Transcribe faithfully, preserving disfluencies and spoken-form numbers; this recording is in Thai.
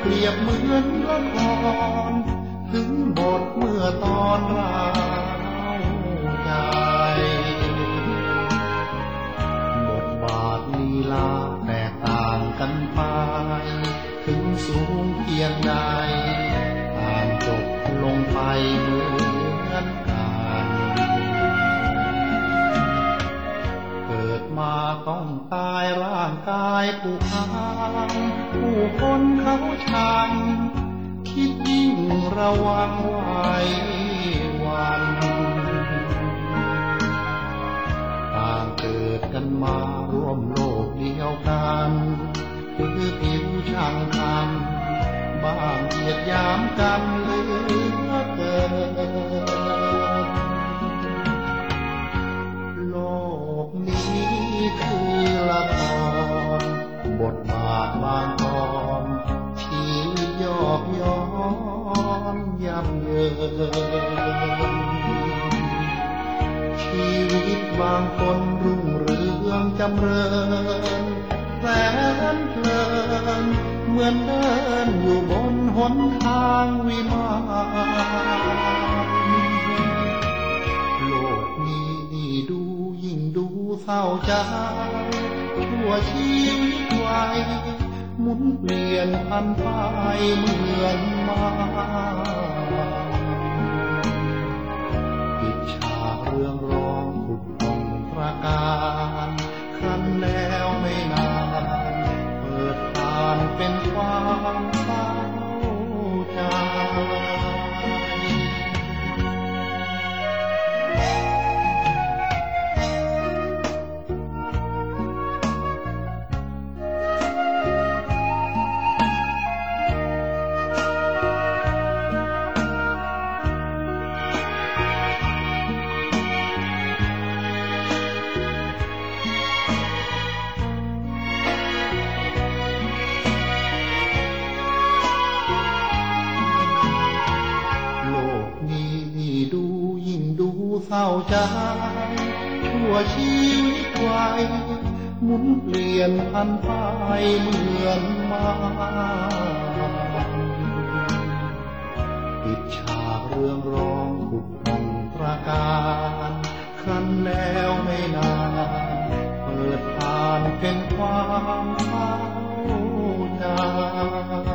เปรียบเหมือนละครถึงบทเมื่อตอนร้าวใจบทบาทลีลาแตกต่างกันไปถึงสูงเพียงใดต่างจบลงไปเหมือนกันเกิดมาต้องตายร่างกายผู้พังผู้คนเขาชังคิดยิ่งระวังไว้วันต่างเกิดกันมาร่วมโลกเดียวกันคือผิวช่างกันบ้างเหยียดหยามกันเหลือเกินโลกนี้คือละครบทบาทบางตอนชีวิตยอกย้อนยับเยินชีวิตบางคนรุ่งเรืองจำเริญแสนเพลินเหมือนเดินอยู่บนหนทางวิมานโลกนี้นี่ดูยิ่งดูเศร้าใจชั่วชีวิตวัยหมุนเปลี่ยนพันไปเหมือนมาปิดฉากเรื่องร้องผุดผ่องประการคันแล้วไม่นานเปิดทานเป็นความเศร้าใจเศร้าใจชั่วชีวิตวัยหมุนเปลี่ยนพันไปเหมือนมาปิดฉากเรื่องร้องผุดผ่องประการคันแล้วไม่นานเปิดทานเป็นความเศร้าใจ